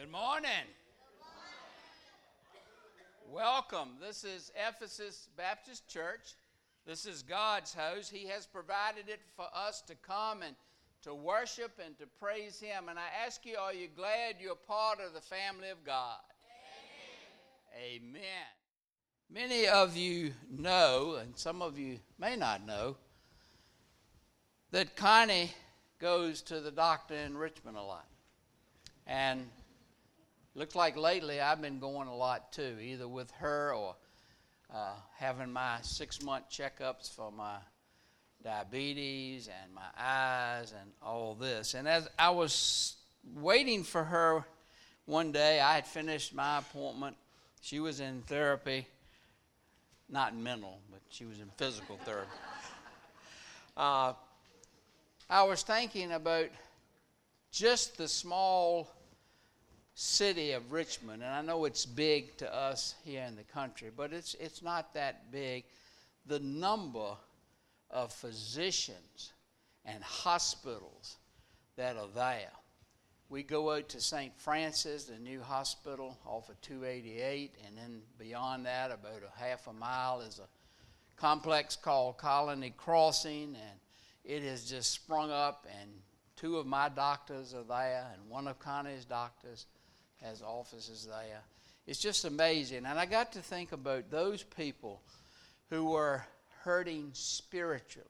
Good morning. Welcome. This is Ephesus Baptist Church. This is God's house. He has provided it for us to come and to worship and to praise Him. And I ask you, are you glad you're part of the family of God? Amen. Amen. Many of you know, and some of you may not know, that Connie goes to the doctor in Richmond a lot. And looks like lately I've been going a lot too, either with her or having my 6-month checkups for my diabetes and my eyes and all this. And as I was waiting for her one day, I had finished my appointment. She was in therapy, not mental, but she was in physical therapy. I was thinking about just the small city of Richmond, and I know it's big to us here in the country, but it's not that big. The number of physicians and hospitals that are there. We go out to St. Francis, the new hospital off of 288, and then beyond that, about a half a mile, is a complex called Colony Crossing, and it has just sprung up, and 2 of my doctors are there, and one of Connie's doctors has offices there. It's just amazing. And I got to think about those people who were hurting spiritually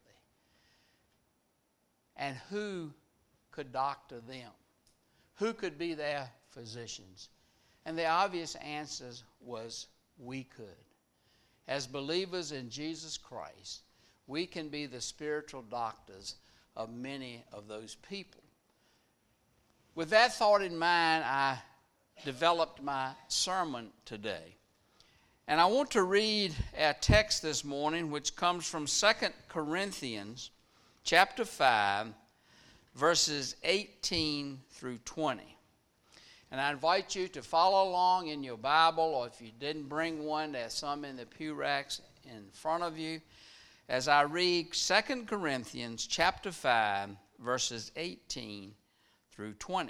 and who could doctor them, who could be their physicians. And the obvious answer was we could. As believers in Jesus Christ, we can be the spiritual doctors of many of those people. With that thought in mind, I developed my sermon today. And I want to read our text this morning, which comes from 2 Corinthians chapter 5, verses 18 through 20. And I invite you to follow along in your Bible, or if you didn't bring one, there's some in the pew racks in front of you, as I read 2 Corinthians chapter 5, verses 18 through 20.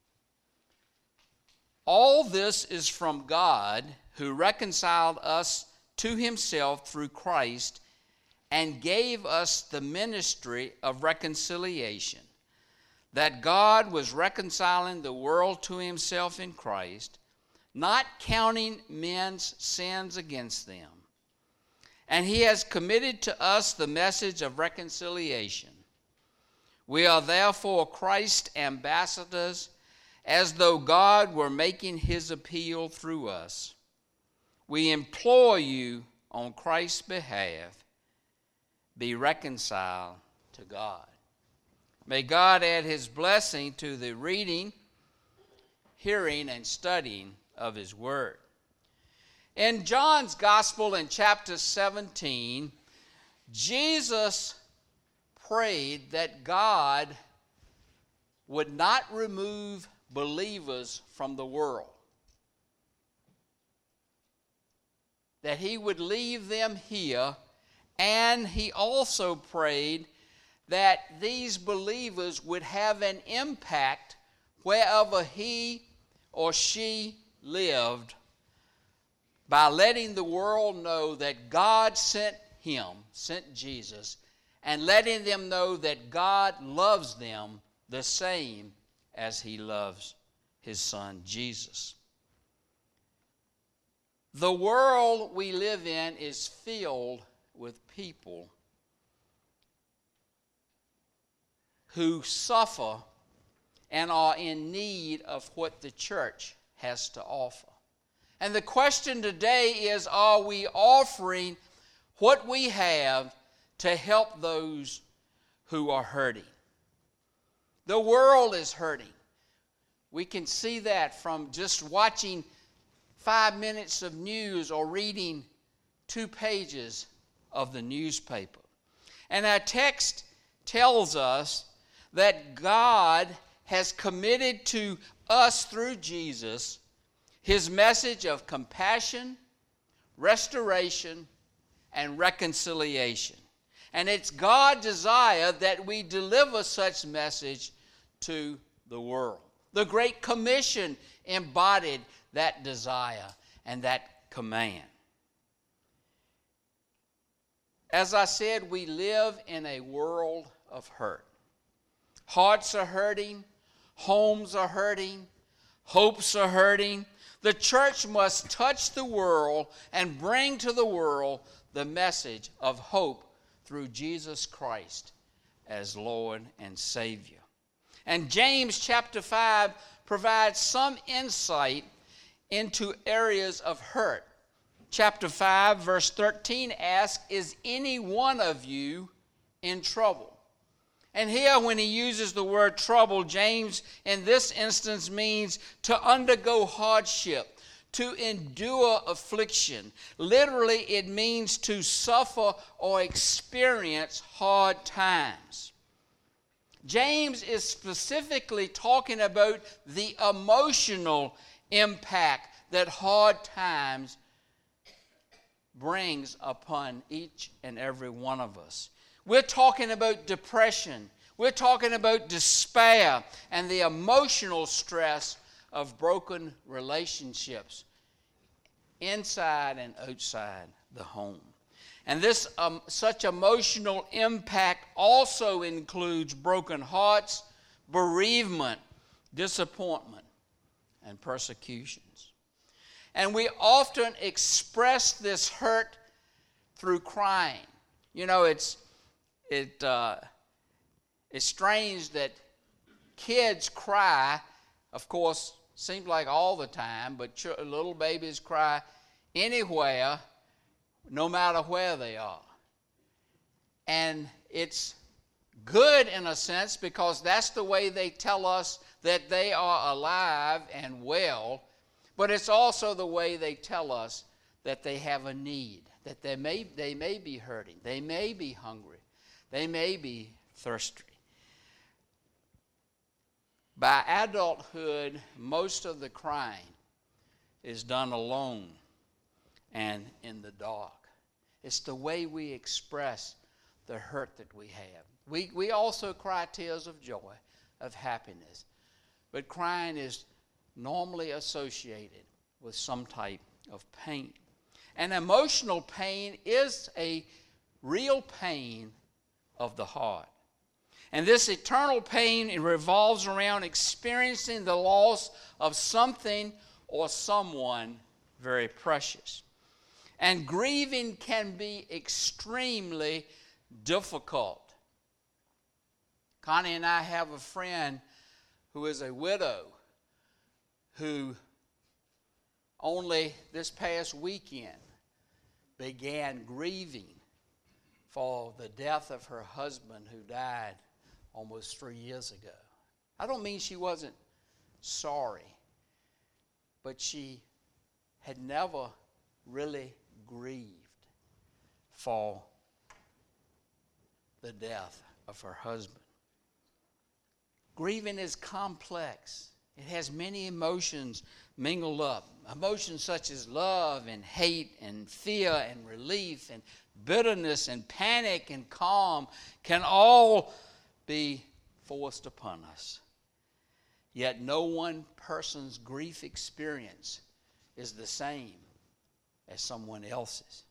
All this is from God, who reconciled us to Himself through Christ and gave us the ministry of reconciliation, that God was reconciling the world to Himself in Christ, not counting men's sins against them. And He has committed to us the message of reconciliation. We are therefore Christ's ambassadors, as though God were making His appeal through us. We implore you on Christ's behalf, be reconciled to God. May God add His blessing to the reading, hearing, and studying of His Word. In John's Gospel in chapter 17, Jesus prayed that God would not remove believers from the world, that He would leave them here, and He also prayed that these believers would have an impact wherever he or she lived by letting the world know that God sent Him, sent Jesus, and letting them know that God loves them the same as He loves His Son, Jesus. The world we live in is filled with people who suffer and are in need of what the church has to offer. And the question today is, are we offering what we have to help those who are hurting? The world is hurting. We can see that from just watching 5 minutes of news or reading 2 pages of the newspaper. And our text tells us that God has committed to us through Jesus His message of compassion, restoration, and reconciliation. And it's God's desire that we deliver such message to the world. The Great Commission embodied that desire and that command. As I said, we live in a world of hurt. Hearts are hurting, homes are hurting, hopes are hurting. The church must touch the world and bring to the world the message of hope through Jesus Christ as Lord and Savior. And James chapter 5 provides some insight into areas of hurt. Chapter 5, verse 13 asks, "Is any one of you in trouble?" And here, when he uses the word trouble, James in this instance means to undergo hardship, to endure affliction. Literally, it means to suffer or experience hard times. James is specifically talking about the emotional impact that hard times brings upon each and every one of us. We're talking about depression. We're talking about despair and the emotional stress of broken relationships inside and outside the home. And this such emotional impact also includes broken hearts, bereavement, disappointment, and persecutions. And we often express this hurt through crying. You know, it's strange that kids cry, of course, seems like all the time, but little babies cry anywhere, no matter where they are. And it's good in a sense because that's the way they tell us that they are alive and well, but it's also the way they tell us that they have a need, that they may be hurting, they may be hungry, they may be thirsty. By adulthood, most of the crying is done alone and in the dark. It's the way we express the hurt that we have. We also cry tears of joy, of happiness, but crying is normally associated with some type of pain. And emotional pain is a real pain of the heart. And this eternal pain, it revolves around experiencing the loss of something or someone very precious. And grieving can be extremely difficult. Connie and I have a friend who is a widow who only this past weekend began grieving for the death of her husband who died almost 3 years ago. I don't mean she wasn't sorry, but she had never really grieved for the death of her husband. Grieving is complex. It has many emotions mingled up. Emotions such as love and hate and fear and relief and bitterness and panic and calm can all be forced upon us. Yet no one person's grief experience is the same as someone else's.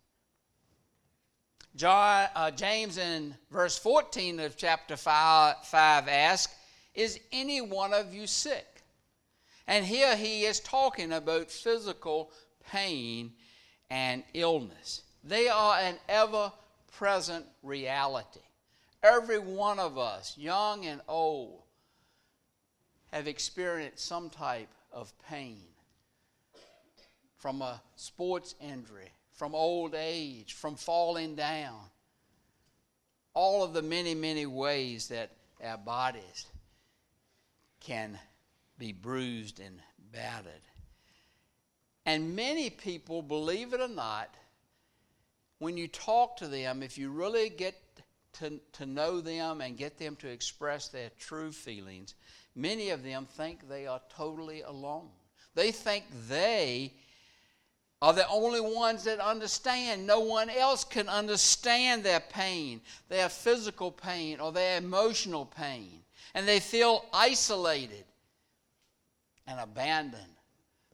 James in verse 14 of chapter 5 asks, "Is any one of you sick?" And here he is talking about physical pain and illness. They are an ever-present reality. Every one of us, young and old, have experienced some type of pain. From a sports injury, from old age, from falling down. All of the many, many ways that our bodies can be bruised and battered. And many people, believe it or not, when you talk to them, if you really get to know them and get them to express their true feelings, many of them think they are totally alone. They think they are the only ones that understand. No one else can understand their pain, their physical pain, or their emotional pain. And they feel isolated and abandoned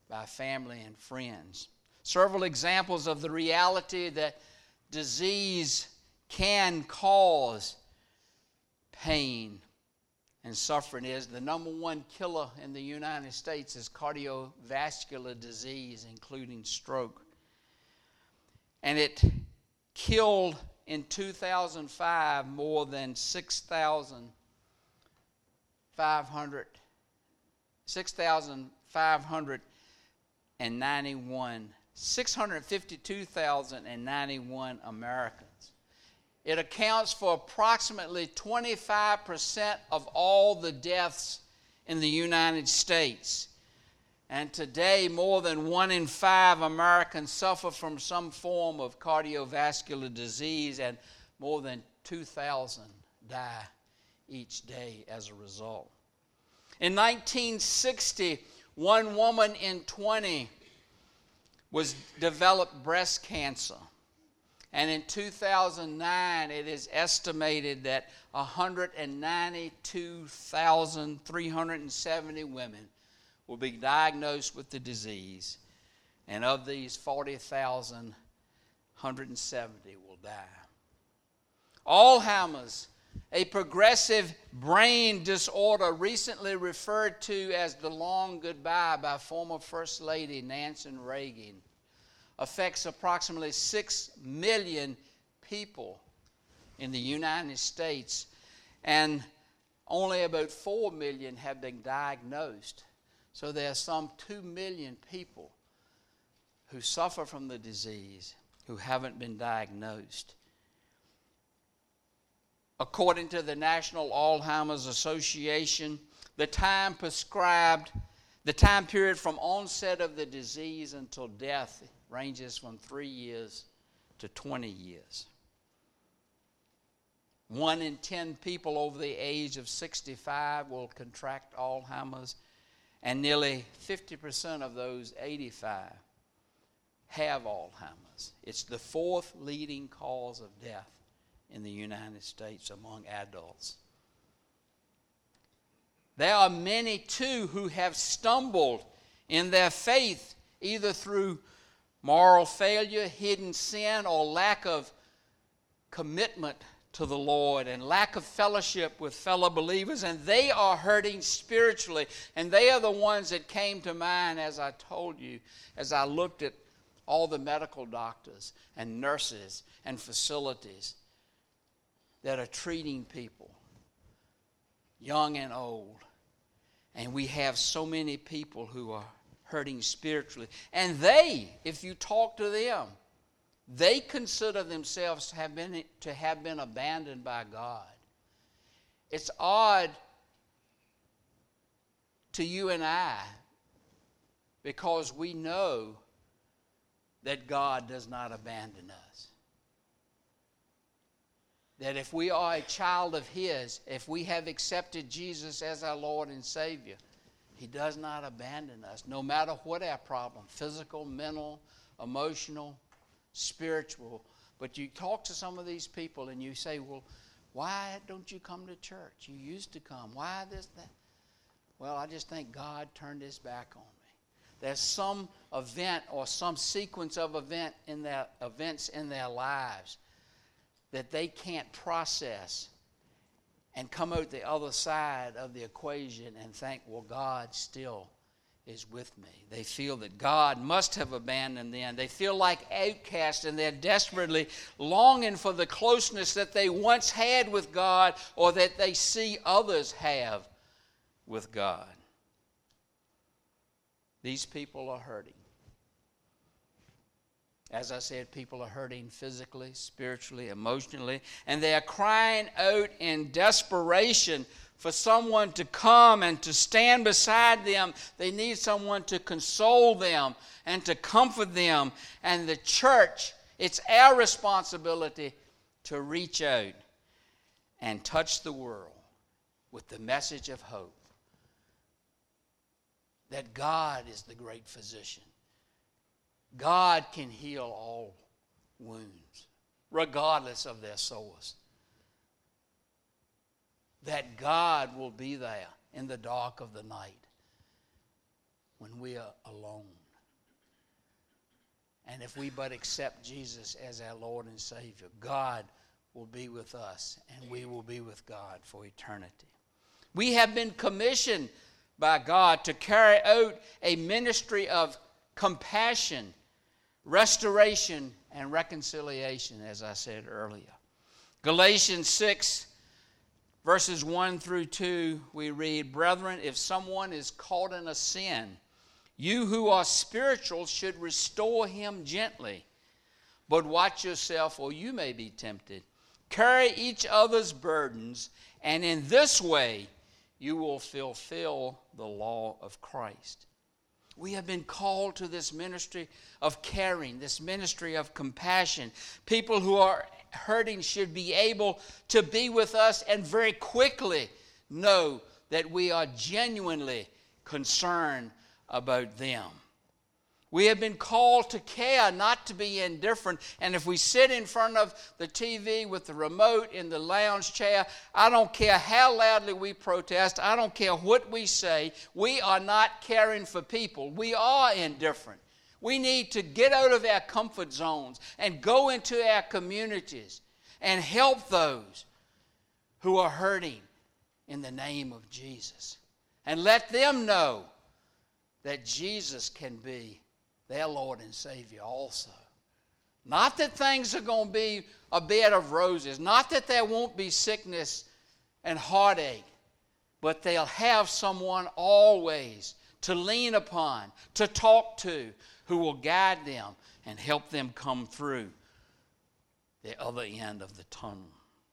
by family and friends. Several examples of the reality that disease can cause pain and suffering is the number one killer in the United States is cardiovascular disease, including stroke. And it killed in 2005 more than 6,591 652,091 Americans. It accounts for approximately 25% of all the deaths in the United States. And today, more than 1 in 5 Americans suffer from some form of cardiovascular disease, and more than 2,000 die each day as a result. In 1960, one woman in 20 developed breast cancer. And in 2009, it is estimated that 192,370 women will be diagnosed with the disease. And of these, 40,170 will die. Alzheimer's, a progressive brain disorder recently referred to as the long goodbye by former First Lady Nancy Reagan, affects approximately 6 million people in the United States, and only about 4 million have been diagnosed. So there are some 2 million people who suffer from the disease who haven't been diagnosed. According to the National Alzheimer's Association, the time period from onset of the disease until death ranges from 3 years to 20 years. 1 in 10 people over the age of 65 will contract Alzheimer's, and nearly 50% of those 85 have Alzheimer's. It's the 4th leading cause of death in the United States among adults. There are many, too, who have stumbled in their faith, either through moral failure, hidden sin, or lack of commitment to the Lord and lack of fellowship with fellow believers, and they are hurting spiritually. And they are the ones that came to mind, as I told you, as I looked at all the medical doctors and nurses and facilities that are treating people, young and old. And we have so many people who are hurting spiritually. And they, if you talk to them, they consider themselves to have been abandoned by God. It's odd to you and I because we know that God does not abandon us. That if we are a child of His, if we have accepted Jesus as our Lord and Savior, He does not abandon us, no matter what our problem, physical, mental, emotional, spiritual. But you talk to some of these people and you say, well, why don't you come to church? You used to come. Why this, that? Well, I just think God turned His back on me. There's some event or some sequence of events in their lives that they can't process and come out the other side of the equation and think, well, God still is with me. They feel that God must have abandoned them. They feel like outcasts, and they're desperately longing for the closeness that they once had with God or that they see others have with God. These people are hurting. As I said, people are hurting physically, spiritually, emotionally, and they are crying out in desperation for someone to come and to stand beside them. They need someone to console them and to comfort them. And the church, it's our responsibility to reach out and touch the world with the message of hope that God is the great physician. God can heal all wounds, regardless of their source. That God will be there in the dark of the night. when we are alone. And if we but accept Jesus as our Lord and Savior, God will be with us, and we will be with God for eternity. We have been commissioned by God to carry out a ministry of compassion, restoration, and reconciliation, as I said earlier. Galatians 6, verses 1 through 2, we read, "Brethren, if someone is caught in a sin, you who are spiritual should restore him gently. But watch yourself, or you may be tempted. Carry each other's burdens, and in this way you will fulfill the law of Christ." We have been called to this ministry of caring, this ministry of compassion. People who are hurting should be able to be with us and very quickly know that we are genuinely concerned about them. We have been called to care, not to be indifferent. And if we sit in front of the TV with the remote in the lounge chair, I don't care how loudly we protest, I don't care what we say, we are not caring for people. We are indifferent. We need to get out of our comfort zones and go into our communities and help those who are hurting in the name of Jesus. And let them know that Jesus can be their Lord and Savior also. Not that things are going to be a bed of roses, not that there won't be sickness and heartache, but they'll have someone always to lean upon, to talk to, who will guide them and help them come through the other end of the tunnel.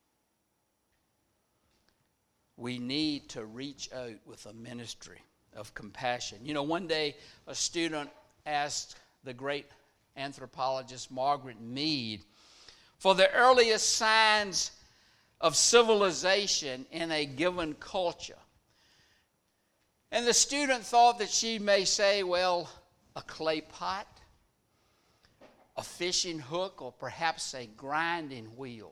We need to reach out with a ministry of compassion. You know, one day a student asked the great anthropologist Margaret Mead for the earliest signs of civilization in a given culture. And the student thought that she may say, well, a clay pot, a fishing hook, or perhaps a grinding wheel.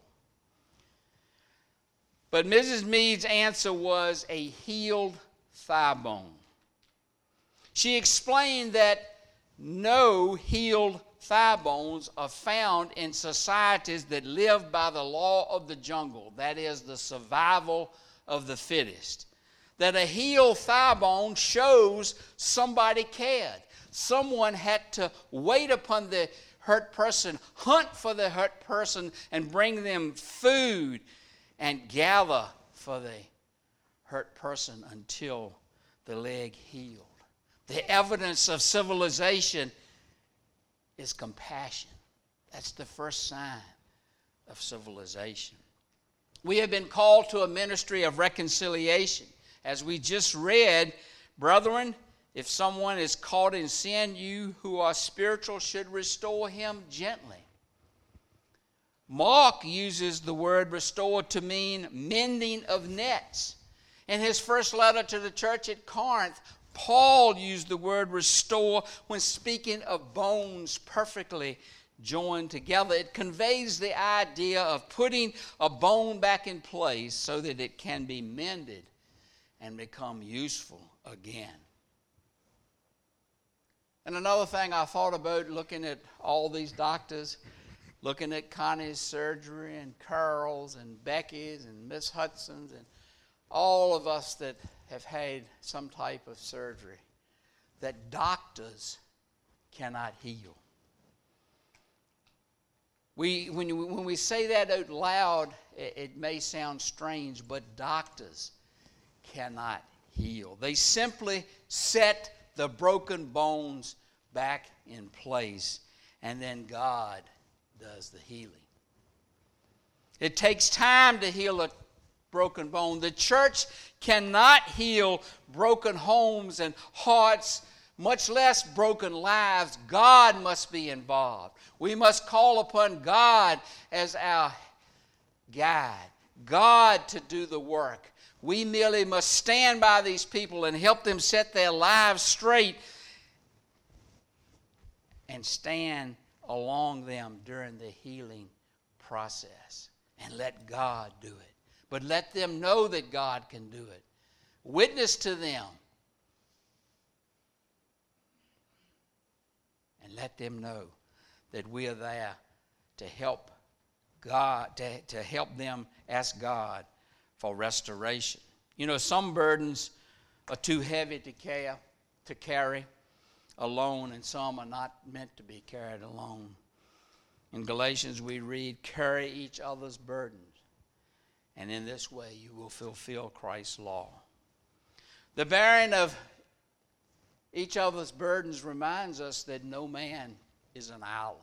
But Mrs. Mead's answer was a healed thigh bone. She explained that no healed thigh bones are found in societies that live by the law of the jungle, that is, the survival of the fittest. That a healed thigh bone shows somebody cared. Someone had to wait upon the hurt person, hunt for the hurt person, and bring them food and gather for the hurt person until the leg healed. The evidence of civilization is compassion. That's the first sign of civilization. We have been called to a ministry of reconciliation. As we just read, brethren, if someone is caught in sin, you who are spiritual should restore him gently. Mark uses the word restore to mean mending of nets. In his first letter to the church at Corinth, Paul used the word restore when speaking of bones perfectly joined together. It conveys the idea of putting a bone back in place so that it can be mended and become useful again. And another thing I thought about looking at all these doctors, looking at Connie's surgery and Carol's and Becky's and Miss Hudson's and all of us that have had some type of surgery, that doctors cannot heal. When we say that out loud, it may sound strange, but doctors cannot heal. They simply set the broken bones back in place, and then God does the healing. It takes time to heal a broken bone. The church cannot heal broken homes and hearts, much less broken lives. God must be involved. We must call upon God as our guide, God to do the work. We merely must stand by these people and help them set their lives straight and stand along them during the healing process and let God do it. But let them know that God can do it. Witness to them let them know that we are there to help God, to help them ask God for restoration. You know, some burdens are too heavy to carry alone, and some are not meant to be carried alone. In Galatians we read, carry each other's burdens, and in this way you will fulfill Christ's law. The bearing of each other's burdens reminds us that no man is an island.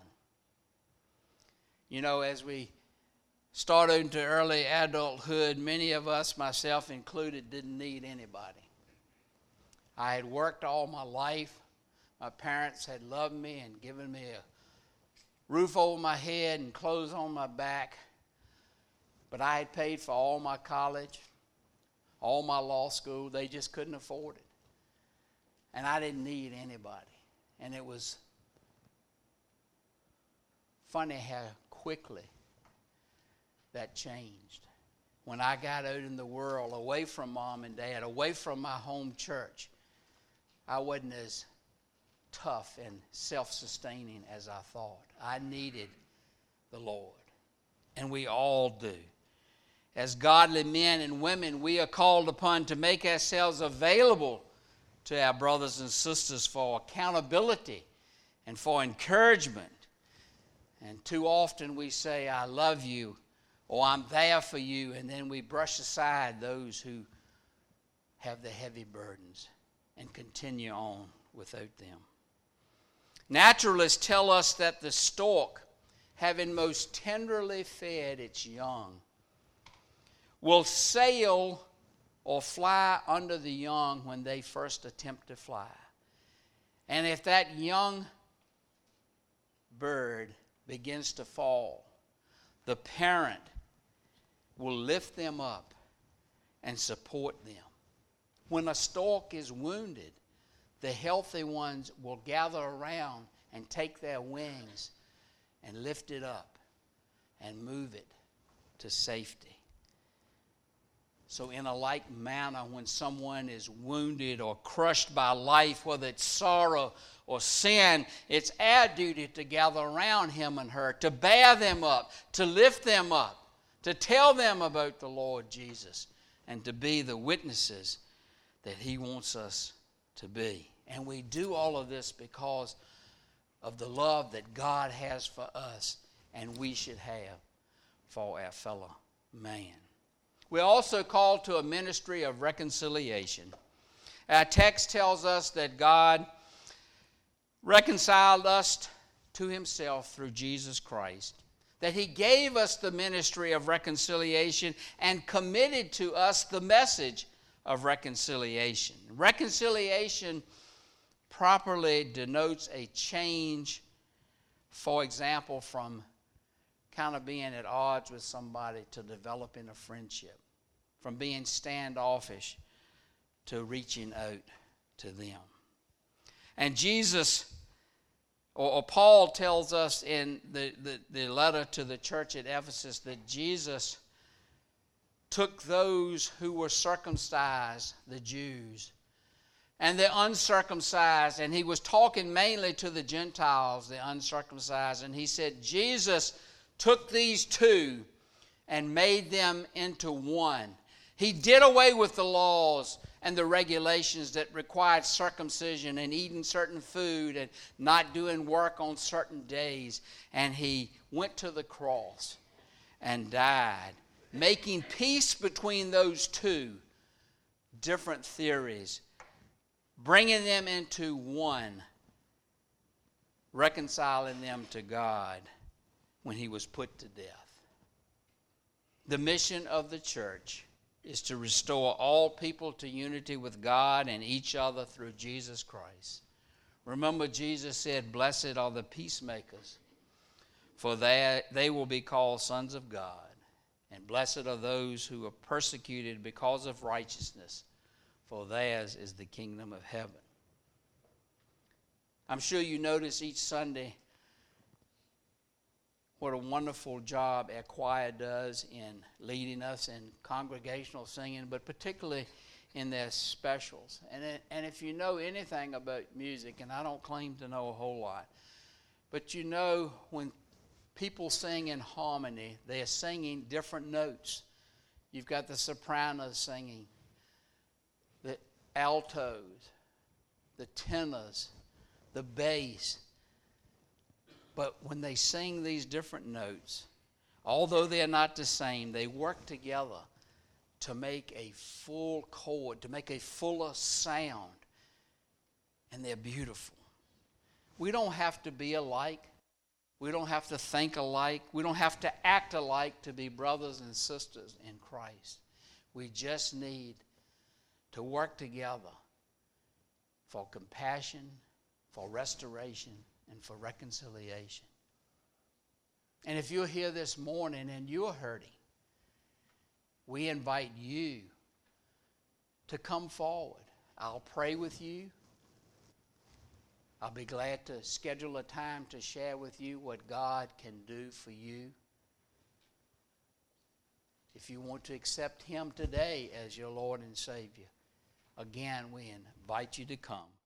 You know, as we start into early adulthood, many of us, myself included, didn't need anybody. I had worked all my life. My parents had loved me and given me a roof over my head and clothes on my back. But I had paid for all my college, all my law school. They just couldn't afford it. And I didn't need anybody. And it was funny how quickly that changed. When I got out in the world, away from mom and dad, away from my home church, I wasn't as tough and self-sustaining as I thought. I needed the Lord. And we all do. As godly men and women, we are called upon to make ourselves available to our brothers and sisters for accountability and for encouragement. And too often we say, I love you, or I'm there for you, and then we brush aside those who have the heavy burdens and continue on without them. Naturalists tell us that the stork, having most tenderly fed its young, will sail or fly under the young when they first attempt to fly. And if that young bird begins to fall, the parent will lift them up and support them. When a stork is wounded, the healthy ones will gather around and take their wings and lift it up and move it to safety. So in a like manner, when someone is wounded or crushed by life, whether it's sorrow or sin, it's our duty to gather around him and her, to bear them up, to lift them up, to tell them about the Lord Jesus, and to be the witnesses that he wants us to be. And we do all of this because of the love that God has for us and we should have for our fellow man. We're also called to a ministry of reconciliation. Our text tells us that God reconciled us to himself through Jesus Christ, that he gave us the ministry of reconciliation and committed to us the message of reconciliation. Reconciliation properly denotes a change, for example, from kind of being at odds with somebody to developing a friendship, from being standoffish to reaching out to them. And Jesus, or Paul tells us in the letter to the church at Ephesus that Jesus took those who were circumcised, the Jews, and the uncircumcised, and he was talking mainly to the Gentiles, the uncircumcised, and he said Jesus took these two and made them into one. He did away with the laws and the regulations that required circumcision and eating certain food and not doing work on certain days. And he went to the cross and died, making peace between those two different theories, bringing them into one, reconciling them to God when he was put to death. The mission of the church is to restore all people to unity with God and each other through Jesus Christ. Remember, Jesus said, "Blessed are the peacemakers, for they will be called sons of God. And blessed are those who are persecuted because of righteousness, for theirs is the kingdom of heaven." I'm sure you notice each Sunday what a wonderful job our choir does in leading us in congregational singing, but particularly in their specials. And if you know anything about music, and I don't claim to know a whole lot, But you know, when people sing in harmony, they are singing different notes. You've got the sopranos singing, the altos, the tenors, the bass. But when they sing these different notes, although they are not the same, they work together to make a full chord, to make a fuller sound. And they're beautiful. We don't have to be alike. We don't have to think alike. We don't have to act alike to be brothers and sisters in Christ. We just need to work together for compassion, for restoration, and for reconciliation. And if you're here this morning and you're hurting, we invite you to come forward. I'll pray with you. I'll be glad to schedule a time to share with you what God can do for you. If you want to accept Him today as your Lord and Savior, again, we invite you to come.